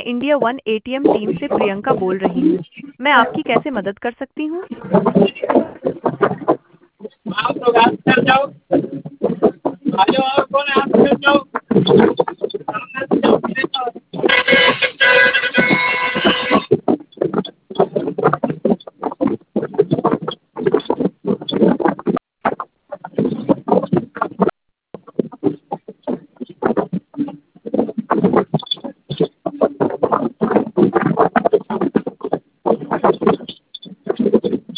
India one ATM team से प्रियंका बोल रही हूँ। मैं आपकी कैसे मदद कर सकती हूँ? आप लोग आप चल जाओ। आ जाओ और कौन है आप चल जाओ।